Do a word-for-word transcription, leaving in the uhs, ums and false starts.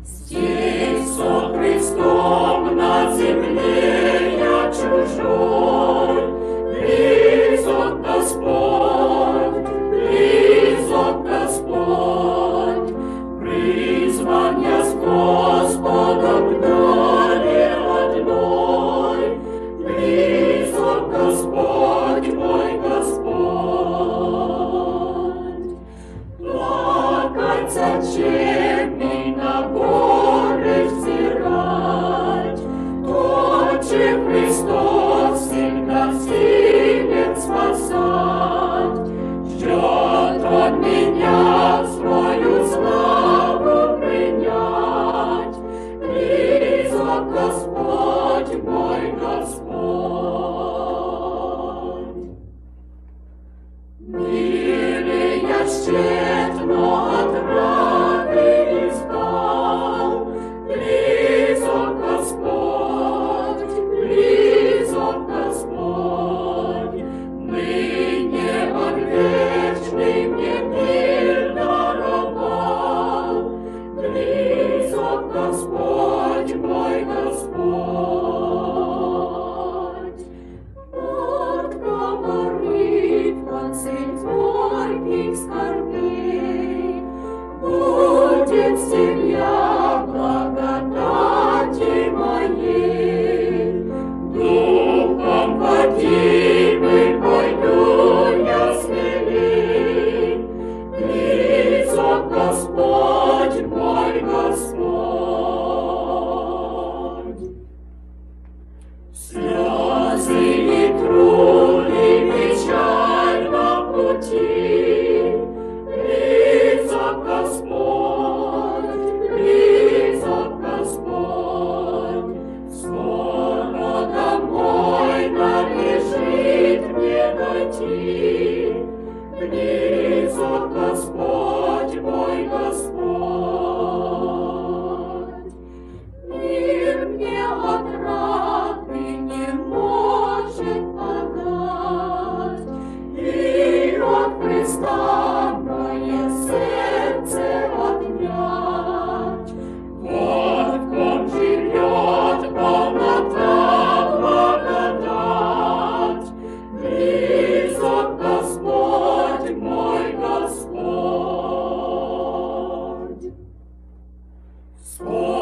Здесь со Христом на земле я чужой, близок Господь, близок Господь, призван я с Господом вдали одной, близок Господь мой Господь. Плакать зачем и на горы взирать, то, чем Христос всегда силен спасать, ждет Он меня в свою славу принять, близок Господь мой Господь. Милый я тщетно отравы искал, близок Господь, близок Господь, ныне Он вечный мне мир даровал, близок Господь мой Господь. Вот говорит концель горьких скорбей, будет семья благодати моей, духом водимый пойду я смелей, близок Господь мой Господь. Слезы и труды, печаль на пути, близок Господь, близок Господь. Скоро домой надлежит мне дойти, близок Господь мой Господь. Мир мне отрады не может подать, и от Христа мое сердце отнять. Вот в ком живет полнота благодать, близок Господь мой Господь.